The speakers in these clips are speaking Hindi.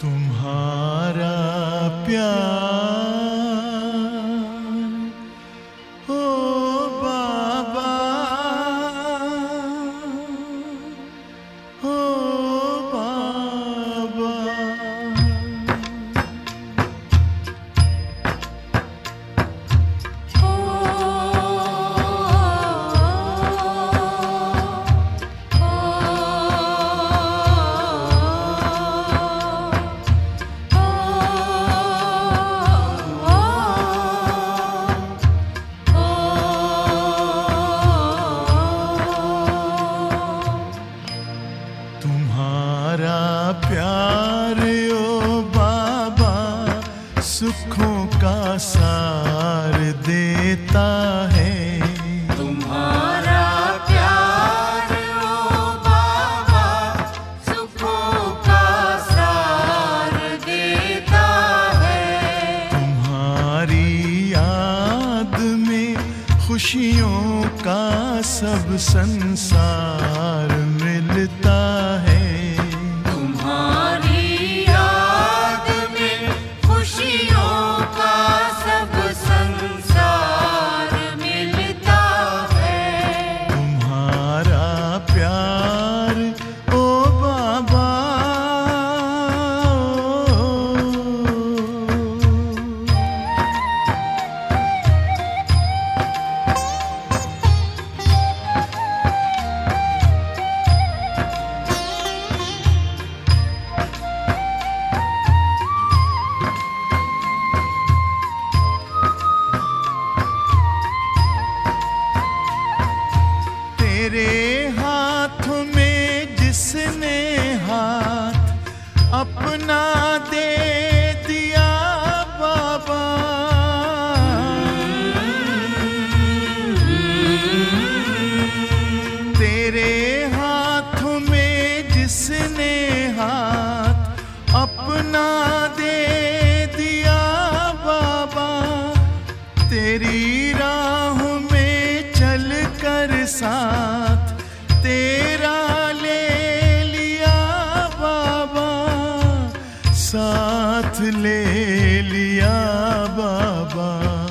तुम्हारा प्यार ओ बाबा, ओ बाबा। तुम्हारा प्यार ओ बाबा सुखों का सार देता है। तुम्हारा प्यार ओ बाबा सुखों का सार देता है। तुम्हारी याद में खुशियों का सब संसार मिलता है। तुम्हारी याद में खुशियों का सब संसार मिलता है। तुम्हारा प्यार ओ बाबा, तेरे हाथों में जिसने हाथ अपना दे दिया बाबा, तेरे हाथों में जिसने हाथ अपना दे दिया बाबा, तेरी राहों में चल कर साथ तेरा ले लिया बाबा, साथ ले लिया बाबा।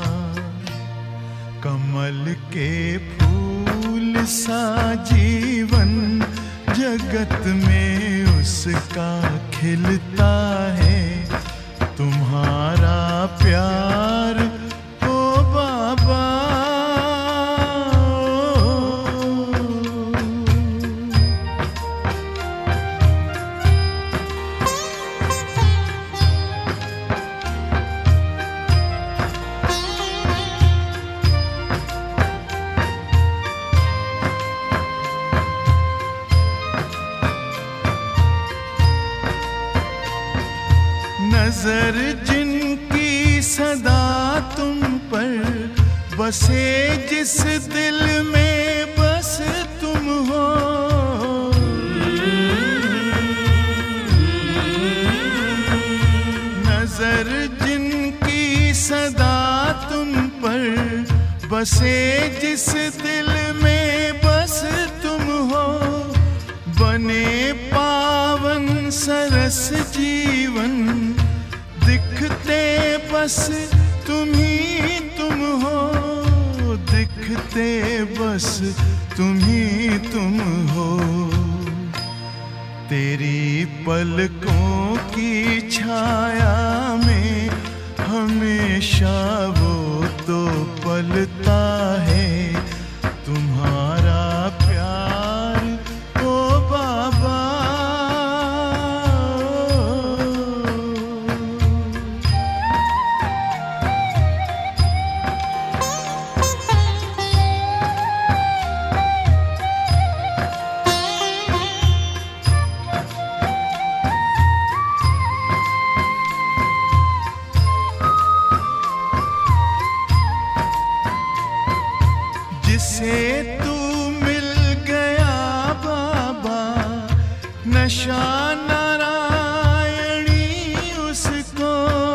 कमल के फूल सा जीवन जगत में उसका खिलता है। तुम्हारा प्यार ओ बाबा, नजर जिनकी सदा तुम पर बसे, जिस दिल में बस तुम हो, नजर जिनकी सदा तुम पर बसे, जिस दिल में बस तुम हो, बने पावन सरस जीवन दिखते बस तुम ही तुम हो, दिखते बस तुम ही तुम हो। तेरी पलकों की छाया में हमेशा वो तो पलता है। तुम्हारा प्यार ओ बाबा, जिसे तू मिल गया बाबा, नशा नारायणी उसको,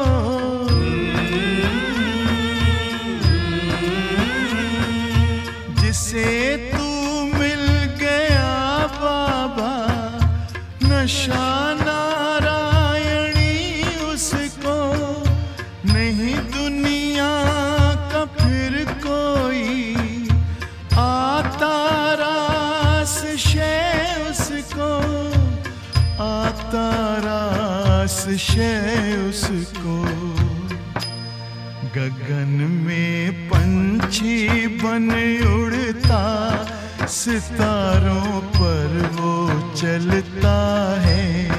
जिसे तू मिल गया बाबा, नशा नारायणी शय उसको। गगन में पंछी बन उड़ता, सितारों पर वो चलता है।